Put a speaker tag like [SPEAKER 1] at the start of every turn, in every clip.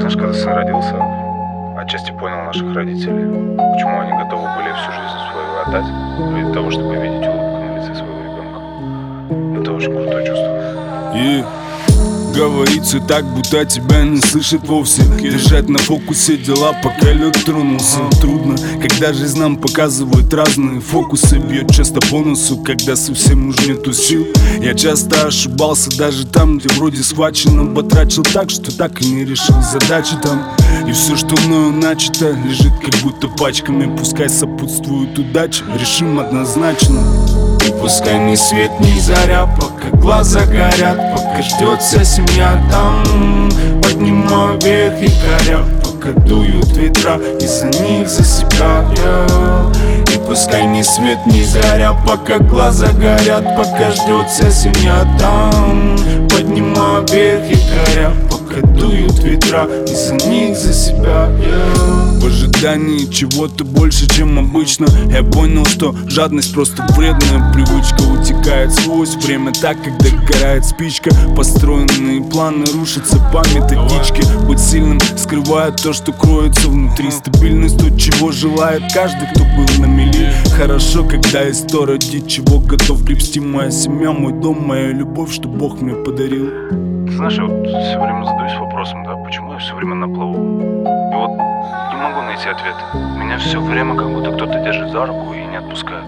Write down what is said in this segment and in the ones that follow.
[SPEAKER 1] Знаешь, когда сын родился, отчасти понял наших родителей. Почему они готовы были всю жизнь свою отдать ради того, чтобы видеть улыбку на лице своего ребенка. Это очень крутое чувство.
[SPEAKER 2] И говорится так, будто тебя не слышит вовсе. Держать на фокусе дела, пока лед тронулся. Трудно, когда жизнь нам показывает разные фокусы. Бьет часто по носу, когда совсем уж нету сил. Я часто ошибался даже там, где вроде схвачено. Потрачил так, что так и не решил задачи там. И все, что мною начато, лежит как будто пачками. Пускай сопутствует удача, решим однозначно. И пускай ни свет, ни заря, пока глаза горят, пока ждет вся семья там. Поднимаю вверх и горя, пока дуют ветра, и за них, за себя я. И пускай ни свет, ни заря, пока глаза горят, пока ждет вся семья там. Поднимаю вверх и горя, пока дуют ветра, и за них, за себя я. В ожидании чего-то больше, чем обычно, я понял, что жадность просто вредная привычка. Утекает сквозь время так, когда горает спичка. Построенные планы рушатся по методичке. Быть сильным скрывает то, что кроется внутри. Стабильность то, чего желает каждый, кто был на мели. Хорошо, когда есть то, ради чего готов гребсти. Моя семья, мой дом, моя любовь, что Бог мне подарил.
[SPEAKER 1] Ты знаешь, я вот все время задаюсь вопросом, да, почему я все время на плаву? И вот не могу найти ответ. Меня все время как будто кто-то держит за руку и не отпускает.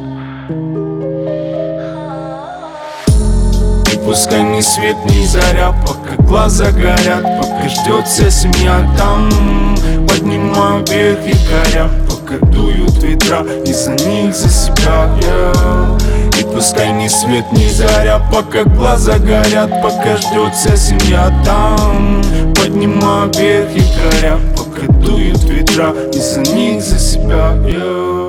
[SPEAKER 2] И пускай ни свет, ни заря, пока глаза горят, пока ждет вся семья там. Поднимаю вверх и горя, пока дуют ветра, и за них, за себя я. И пускай ни свет, ни заря, пока глаза горят, пока ждет вся семья там. Поднимаю вверх и горя, пока дуют ветра, и за них, за себя я.